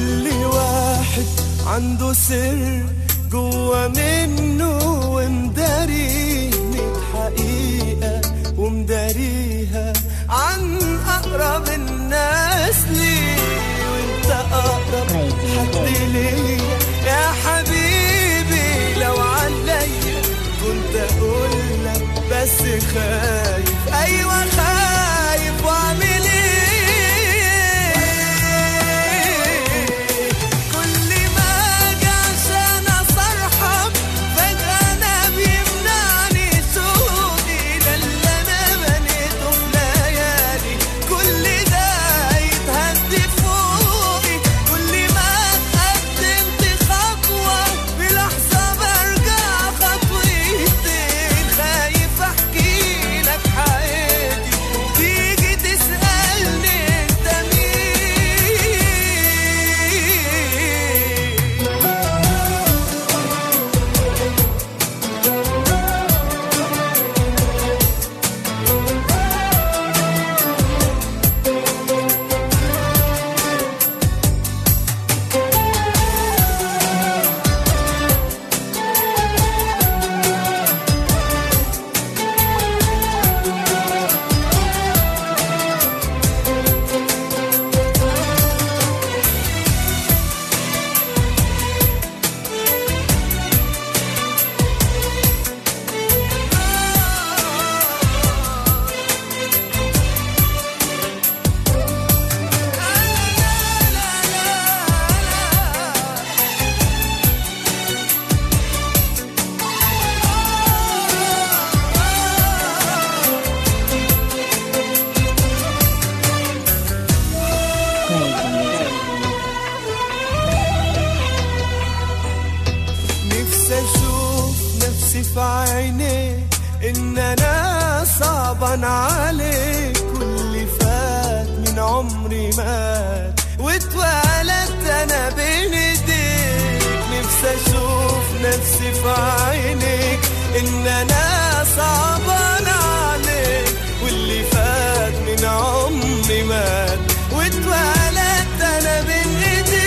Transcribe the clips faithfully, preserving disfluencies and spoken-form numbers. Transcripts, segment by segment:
كل واحد عنده سر جوا منه ومداريه ميت حقيقة ومداريها عن أقرب الناس لي، وانت أقرب حد ليا يا حبيبي. لو عليا كنت أقولك بس خايف، أيوة خايف وأعمل إيه؟ في عينيك إن أنا صعبان عليك، كل فات من عمري مات واتولدت أنا بين إيديك. نفسي أشوف نفسي في عينيك إن أنا صعبان عليك، واللي فات من عمري مات واتولدت أنا بين إيديك.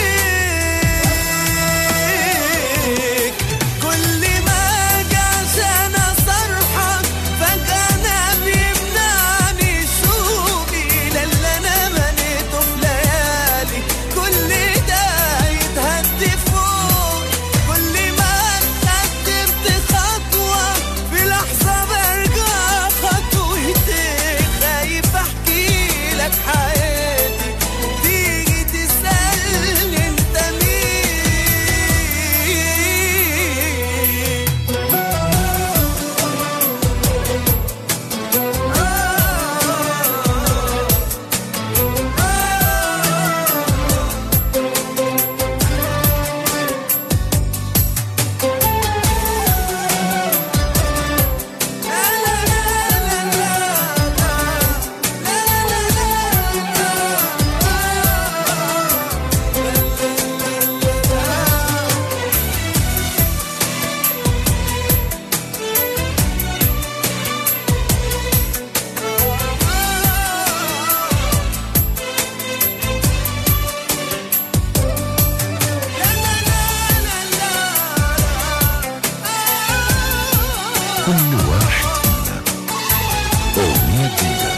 كل واحد فينا أغنية جديدة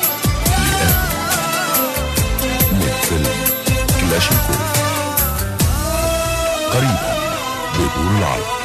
لآدم من فيلم كلاشينكوف قريبا بدور العرب.